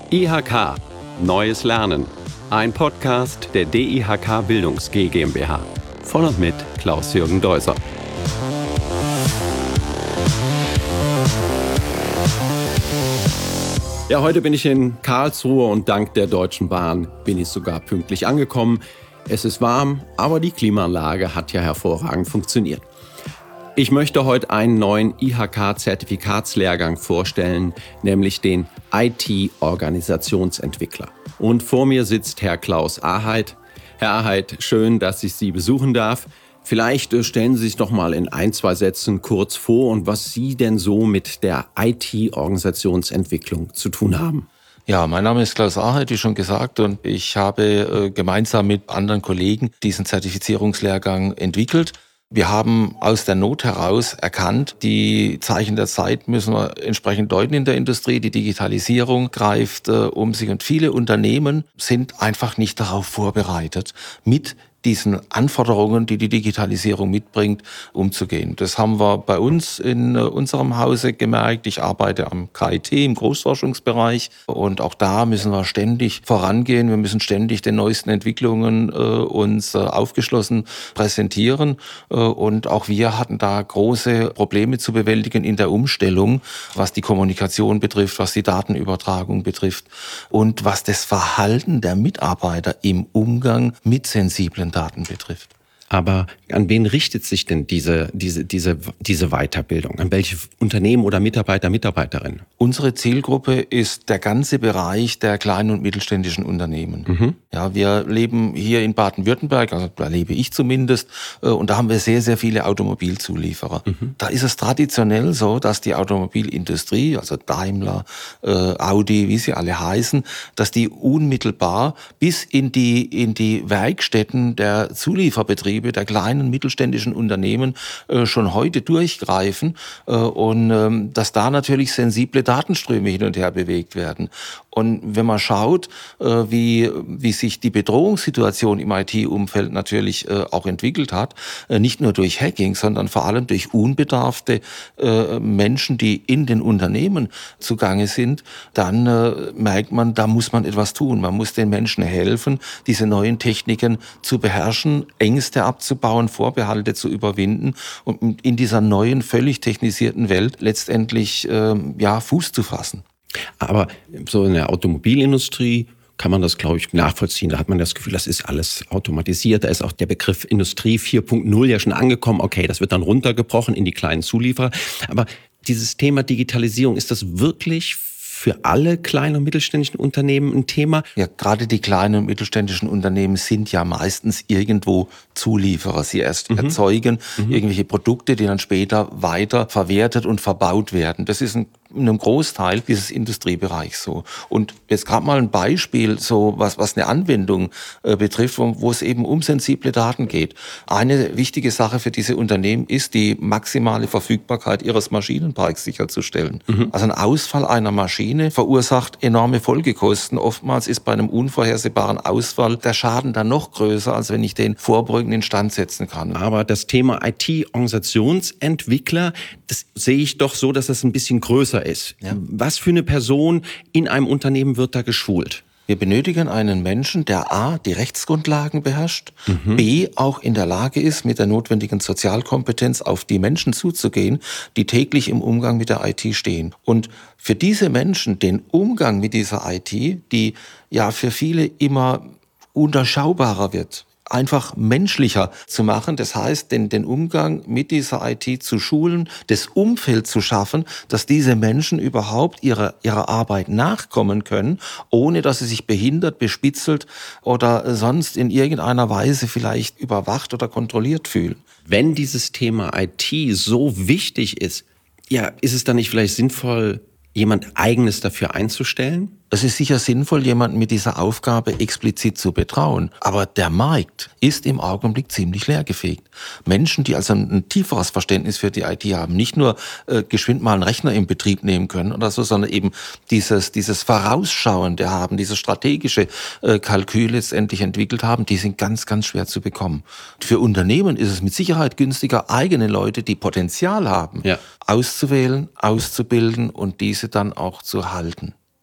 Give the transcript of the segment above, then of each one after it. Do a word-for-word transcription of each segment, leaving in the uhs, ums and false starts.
I H K – Neues Lernen. Ein Podcast der D I H K Bildungs G GmbH. Von und mit Klaus-Jürgen Deuser. Ja, heute bin ich in Karlsruhe und dank der Deutschen Bahn bin ich sogar pünktlich angekommen. Es ist warm, aber die Klimaanlage hat ja hervorragend funktioniert. Ich möchte heute einen neuen I H K-Zertifikatslehrgang vorstellen, nämlich den I T-Organisationsentwickler. Und vor mir sitzt Herr Klaus Aheit. Herr Aheit, schön, dass ich Sie besuchen darf. Vielleicht stellen Sie sich doch mal in ein, zwei Sätzen kurz vor und was Sie denn so mit der I T-Organisationsentwicklung zu tun haben. Ja, mein Name ist Klaus Aheit, wie schon gesagt, und ich habe äh, gemeinsam mit anderen Kollegen diesen Zertifizierungslehrgang entwickelt. Wir haben aus der Not heraus erkannt, die Zeichen der Zeit müssen wir entsprechend deuten in der Industrie. Die Digitalisierung greift äh, um sich und viele Unternehmen sind einfach nicht darauf vorbereitet, mit diesen Anforderungen, die die Digitalisierung mitbringt, umzugehen. Das haben wir bei uns in unserem Hause gemerkt. Ich arbeite am K I T im Großforschungsbereich und auch da müssen wir ständig vorangehen. Wir müssen ständig den neuesten Entwicklungen äh, uns äh, aufgeschlossen präsentieren äh, und auch wir hatten da große Probleme zu bewältigen in der Umstellung, was die Kommunikation betrifft, was die Datenübertragung betrifft und was das Verhalten der Mitarbeiter im Umgang mit sensiblen Daten betrifft. Aber an wen richtet sich denn diese, diese, diese, diese Weiterbildung? An welche Unternehmen oder Mitarbeiter, Mitarbeiterinnen? Unsere Zielgruppe ist der ganze Bereich der kleinen und mittelständischen Unternehmen. Mhm. Ja, wir leben hier in Baden-Württemberg, also da lebe ich zumindest, und da haben wir sehr, sehr viele Automobilzulieferer. Mhm. Da ist es traditionell so, dass die Automobilindustrie, also Daimler, äh, Audi, wie sie alle heißen, dass die unmittelbar bis in die, in die Werkstätten der Zulieferbetriebe der kleinen mittelständischen Unternehmen äh, schon heute durchgreifen äh, und ähm, dass da natürlich sensible Datenströme hin und her bewegt werden. Und wenn man schaut, äh, wie, wie sich die Bedrohungssituation im I T-Umfeld natürlich äh, auch entwickelt hat, äh, nicht nur durch Hacking, sondern vor allem durch unbedarfte äh, Menschen, die in den Unternehmen zugange sind, dann äh, merkt man, da muss man etwas tun. Man muss den Menschen helfen, diese neuen Techniken zu beherrschen, Ängste abzubauen, Vorbehalte zu überwinden und in dieser neuen, völlig technisierten Welt letztendlich äh, ja, Fuß zu fassen. Aber so in der Automobilindustrie kann man das, glaube ich, nachvollziehen. Da hat man das Gefühl, das ist alles automatisiert. Da ist auch der Begriff Industrie vier Punkt null ja schon angekommen. Okay, das wird dann runtergebrochen in die kleinen Zulieferer. Aber dieses Thema Digitalisierung, ist das wirklich für alle kleinen und mittelständischen Unternehmen ein Thema? Ja, gerade die kleinen und mittelständischen Unternehmen sind ja meistens irgendwo Zulieferer. Sie erst mhm. erzeugen mhm. irgendwelche Produkte, die dann später weiter verwertet und verbaut werden. Das ist ein in einem Großteil dieses Industriebereichs so. Und jetzt gerade mal ein Beispiel, so was was eine Anwendung äh, betrifft, wo, wo es eben um sensible Daten geht. Eine wichtige Sache für diese Unternehmen ist, die maximale Verfügbarkeit ihres Maschinenparks sicherzustellen. Mhm. Also ein Ausfall einer Maschine verursacht enorme Folgekosten. Oftmals ist bei einem unvorhersehbaren Ausfall der Schaden dann noch größer, als wenn ich den vorbeugend instand setzen kann. Aber das Thema I T-Organisationsentwickler, das sehe ich doch so, dass das ein bisschen größer ist. Ja. Was für eine Person in einem Unternehmen wird da geschult? Wir benötigen einen Menschen, der A, die Rechtsgrundlagen beherrscht, mhm. B, auch in der Lage ist, mit der notwendigen Sozialkompetenz auf die Menschen zuzugehen, die täglich im Umgang mit der I T stehen. Und für diese Menschen den Umgang mit dieser I T, die ja für viele immer unterschaubarer wird, einfach menschlicher zu machen. Das heißt, den, den Umgang mit dieser I T zu schulen, das Umfeld zu schaffen, dass diese Menschen überhaupt ihrer, ihrer Arbeit nachkommen können, ohne dass sie sich behindert, bespitzelt oder sonst in irgendeiner Weise vielleicht überwacht oder kontrolliert fühlen. Wenn dieses Thema I T so wichtig ist, ja, ist es dann nicht vielleicht sinnvoll, jemand Eigenes dafür einzustellen? Es ist sicher sinnvoll, jemanden mit dieser Aufgabe explizit zu betrauen. Aber der Markt ist im Augenblick ziemlich leergefegt. Menschen, die also ein tieferes Verständnis für die I T haben, nicht nur äh, geschwind mal einen Rechner in Betrieb nehmen können oder so, sondern eben dieses, dieses Vorausschauende haben, dieses strategische äh, Kalkül letztendlich entwickelt haben, die sind ganz, ganz schwer zu bekommen. Für Unternehmen ist es mit Sicherheit günstiger, eigene Leute, die Potenzial haben, ja, auszuwählen, auszubilden und diese dann auch zu halten.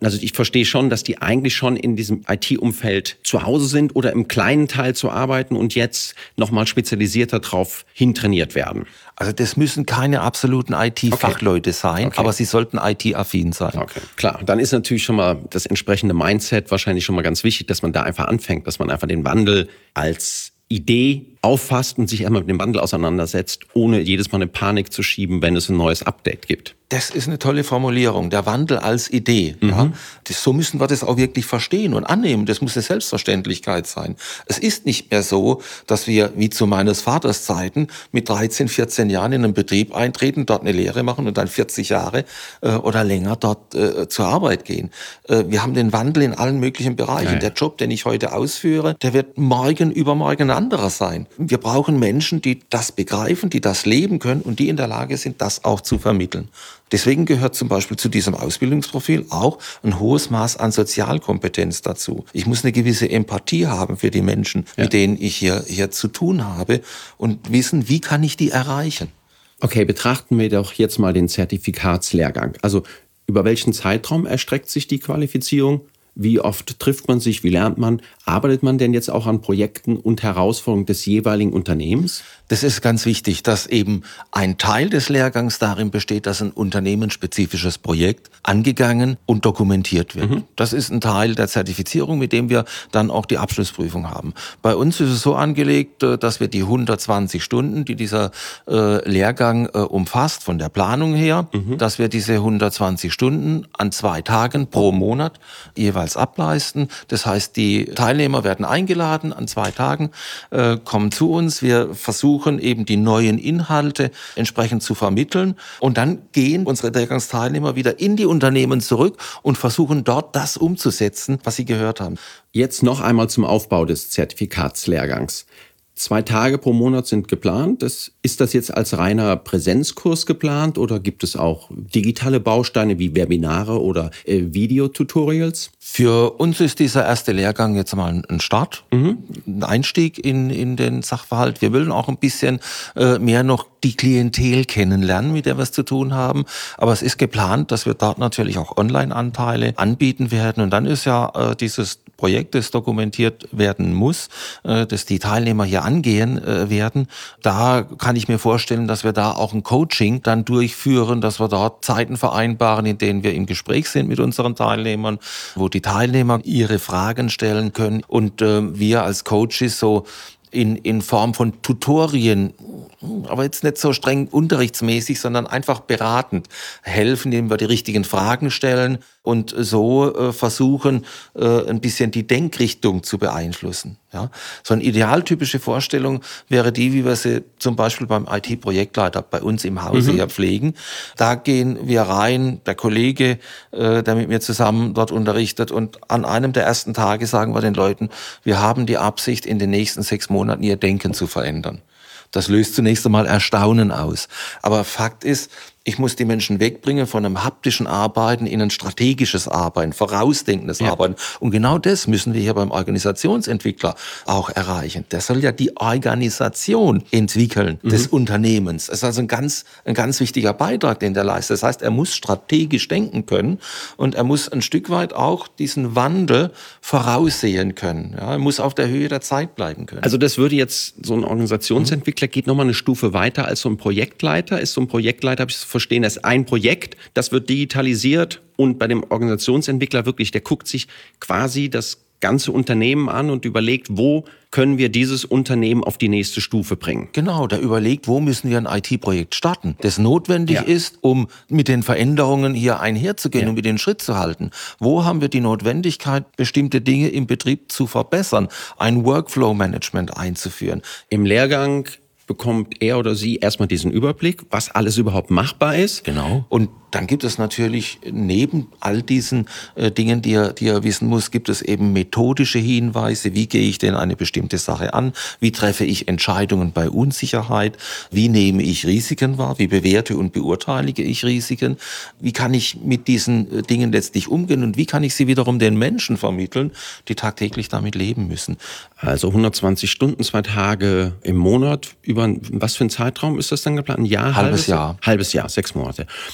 Also ich verstehe schon, dass die eigentlich schon in diesem I T-Umfeld zu Hause sind oder im kleinen Teil zu arbeiten und jetzt nochmal spezialisierter drauf hintrainiert werden. Also das müssen keine absoluten I T-Fachleute okay. sein, okay. aber sie sollten I T-affin sein. Okay, klar. Dann ist natürlich schon mal das entsprechende Mindset wahrscheinlich schon mal ganz wichtig, dass man da einfach anfängt, dass man einfach den Wandel als Idee auffasst und sich einmal mit dem Wandel auseinandersetzt, ohne jedes Mal eine Panik zu schieben, wenn es ein neues Update gibt. Das ist eine tolle Formulierung, der Wandel als Idee. Mhm. Ja. Das, so müssen wir das auch wirklich verstehen und annehmen. Das muss eine Selbstverständlichkeit sein. Es ist nicht mehr so, dass wir, wie zu meines Vaters Zeiten, mit dreizehn, vierzehn Jahren in einen Betrieb eintreten, dort eine Lehre machen und dann vierzig Jahre äh, oder länger dort äh, zur Arbeit gehen. Äh, wir haben den Wandel in allen möglichen Bereichen. Ja, ja. Der Job, den ich heute ausführe, der wird morgen, übermorgen ein anderer sein. Wir brauchen Menschen, die das begreifen, die das leben können und die in der Lage sind, das auch zu vermitteln. Deswegen gehört zum Beispiel zu diesem Ausbildungsprofil auch ein hohes Maß an Sozialkompetenz dazu. Ich muss eine gewisse Empathie haben für die Menschen, ja. mit denen ich hier, hier zu tun habe und wissen, wie kann ich die erreichen. Okay, betrachten wir doch jetzt mal den Zertifikatslehrgang. Also über welchen Zeitraum erstreckt sich die Qualifizierung? Wie oft trifft man sich? Wie lernt man? Arbeitet man denn jetzt auch an Projekten und Herausforderungen des jeweiligen Unternehmens? Das ist ganz wichtig, dass eben ein Teil des Lehrgangs darin besteht, dass ein unternehmensspezifisches Projekt angegangen und dokumentiert wird. Mhm. Das ist ein Teil der Zertifizierung, mit dem wir dann auch die Abschlussprüfung haben. Bei uns ist es so angelegt, dass wir die hundertzwanzig Stunden, die dieser äh, Lehrgang äh, umfasst, von der Planung her, mhm. dass wir diese hundertzwanzig Stunden an zwei Tagen pro Monat jeweils ableisten. Das heißt, die Teilnehmer werden eingeladen an zwei Tagen, äh, kommen zu uns. Wir versuchen eben die neuen Inhalte entsprechend zu vermitteln. Und dann gehen unsere Lehrgangsteilnehmer wieder in die Unternehmen zurück und versuchen dort das umzusetzen, was sie gehört haben. Jetzt noch einmal zum Aufbau des Zertifikatslehrgangs. Zwei Tage pro Monat sind geplant. Das, ist das jetzt als reiner Präsenzkurs geplant oder gibt es auch digitale Bausteine wie Webinare oder äh, Videotutorials? Für uns ist dieser erste Lehrgang jetzt mal ein Start, mhm. ein Einstieg in, in den Sachverhalt. Wir wollen auch ein bisschen äh, mehr noch die Klientel kennenlernen, mit der wir es zu tun haben. Aber es ist geplant, dass wir dort natürlich auch Online-Anteile anbieten werden. Und dann ist ja äh, dieses Projekt, das dokumentiert werden muss, äh, dass die Teilnehmer hier angehen äh, werden. Da kann ich mir vorstellen, dass wir da auch ein Coaching dann durchführen, dass wir dort Zeiten vereinbaren, in denen wir im Gespräch sind mit unseren Teilnehmern, wo die Teilnehmer ihre Fragen stellen können und äh, wir als Coaches so in, in Form von Tutorien, aber jetzt nicht so streng unterrichtsmäßig, sondern einfach beratend helfen, indem wir die richtigen Fragen stellen und so äh, versuchen, äh, ein bisschen die Denkrichtung zu beeinflussen. Ja? So eine idealtypische Vorstellung wäre die, wie wir sie zum Beispiel beim I T-Projektleiter bei uns im Hause mhm. hier pflegen. Da gehen wir rein, der Kollege, äh, der mit mir zusammen dort unterrichtet, und an einem der ersten Tage sagen wir den Leuten, wir haben die Absicht, in den nächsten sechs Monaten ihr Denken zu verändern. Das löst zunächst einmal Erstaunen aus. Aber Fakt ist, ich muss die Menschen wegbringen von einem haptischen Arbeiten in ein strategisches Arbeiten, vorausdenkendes ja. Arbeiten. Und genau das müssen wir hier beim Organisationsentwickler auch erreichen. Der soll ja die Organisation entwickeln mhm. des Unternehmens. Das ist also ein ganz, ein ganz wichtiger Beitrag, den der leistet. Das heißt, er muss strategisch denken können und er muss ein Stück weit auch diesen Wandel voraussehen können. Ja, er muss auf der Höhe der Zeit bleiben können. Also das würde jetzt, so ein Organisationsentwickler geht nochmal eine Stufe weiter als so ein Projektleiter. Ist so ein Projektleiter, habe ich es verstehen, das ist ein Projekt, das wird digitalisiert, und bei dem Organisationsentwickler wirklich, der guckt sich quasi das ganze Unternehmen an und überlegt, wo können wir dieses Unternehmen auf die nächste Stufe bringen. Genau, der überlegt, wo müssen wir ein I T-Projekt starten, das notwendig ja. ist, um mit den Veränderungen hier einherzugehen ja. und mit den Schritt zu halten. Wo haben wir die Notwendigkeit, bestimmte Dinge im Betrieb zu verbessern, ein Workflow-Management einzuführen. Im Lehrgang bekommt er oder sie erstmal diesen Überblick, was alles überhaupt machbar ist. Genau. Und dann gibt es natürlich neben all diesen äh, Dingen, die er, die er wissen muss, gibt es eben methodische Hinweise. Wie gehe ich denn eine bestimmte Sache an? Wie treffe ich Entscheidungen bei Unsicherheit? Wie nehme ich Risiken wahr? Wie bewerte und beurteile ich Risiken? Wie kann ich mit diesen Dingen letztlich umgehen? Und wie kann ich sie wiederum den Menschen vermitteln, die tagtäglich damit leben müssen? Also hundertzwanzig Stunden, zwei Tage im Monat. Über was für ein Zeitraum ist das dann geplant? Ein Jahr? Halbes Jahr. Halbes Jahr, sechs Monate. Und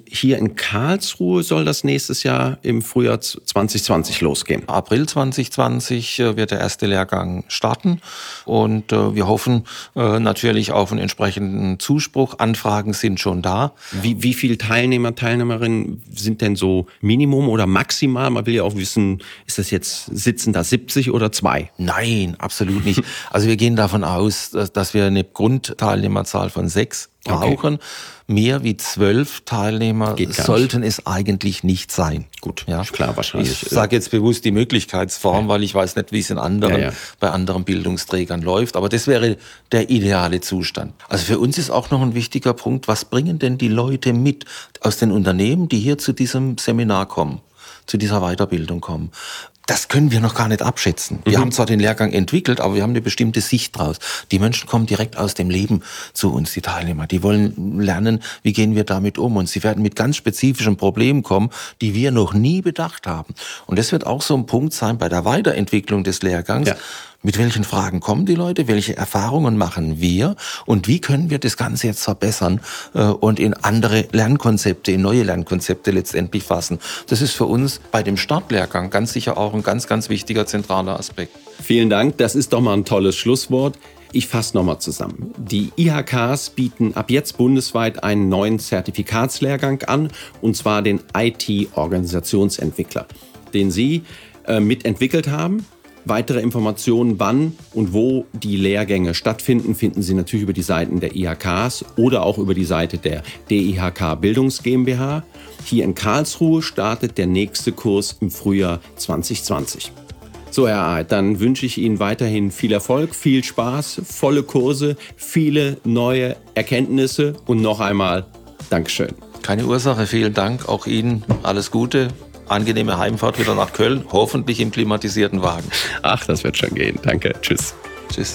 Und hier in Karlsruhe soll das nächstes Jahr im Frühjahr zwanzig zwanzig losgehen. April zwanzig zwanzig wird der erste Lehrgang starten und äh, wir hoffen äh, natürlich auf einen entsprechenden Zuspruch. Anfragen sind schon da. Wie, wie viele Teilnehmer, Teilnehmerinnen sind denn so Minimum oder maximal? Man will ja auch wissen, ist das jetzt, sitzen da siebzig oder zwei? Nein, absolut nicht. Also wir gehen davon aus, dass, dass wir eine Grundteilnehmerzahl von sechs brauchen. Okay. Mehr wie zwölf Teilnehmer sollten es eigentlich nicht sein. Gut, ja, klar, wahrscheinlich. Ich sage jetzt bewusst die Möglichkeitsform, ja. weil ich weiß nicht, wie es in anderen, ja, ja. bei anderen Bildungsträgern läuft. Aber das wäre der ideale Zustand. Also für uns ist auch noch ein wichtiger Punkt, was bringen denn die Leute mit aus den Unternehmen, die hier zu diesem Seminar kommen, zu dieser Weiterbildung kommen? Das können wir noch gar nicht abschätzen. Wir mhm. haben zwar den Lehrgang entwickelt, aber wir haben eine bestimmte Sicht draus. Die Menschen kommen direkt aus dem Leben zu uns, die Teilnehmer. Die wollen lernen, wie gehen wir damit um. Und sie werden mit ganz spezifischen Problemen kommen, die wir noch nie bedacht haben. Und das wird auch so ein Punkt sein bei der Weiterentwicklung des Lehrgangs. Ja. Mit welchen Fragen kommen die Leute? Welche Erfahrungen machen wir? Und wie können wir das Ganze jetzt verbessern äh, und in andere Lernkonzepte, in neue Lernkonzepte letztendlich fassen? Das ist für uns bei dem Startlehrgang ganz sicher auch ein ganz, ganz wichtiger, zentraler Aspekt. Vielen Dank. Das ist doch mal ein tolles Schlusswort. Ich fasse nochmal zusammen. Die I H Ks bieten ab jetzt bundesweit einen neuen Zertifikatslehrgang an, und zwar den I T-Organisationsentwickler, den Sie äh, mitentwickelt haben. Weitere Informationen, wann und wo die Lehrgänge stattfinden, finden Sie natürlich über die Seiten der I H Ks oder auch über die Seite der D I H K Bildungs GmbH. Hier in Karlsruhe startet der nächste Kurs im Frühjahr zwanzig zwanzig. So, Herr Aheit, dann wünsche ich Ihnen weiterhin viel Erfolg, viel Spaß, volle Kurse, viele neue Erkenntnisse und noch einmal Dankeschön. Keine Ursache, vielen Dank. Auch Ihnen alles Gute. Angenehme Heimfahrt wieder nach Köln, hoffentlich im klimatisierten Wagen. Ach, das wird schon gehen. Danke. Tschüss. Tschüss.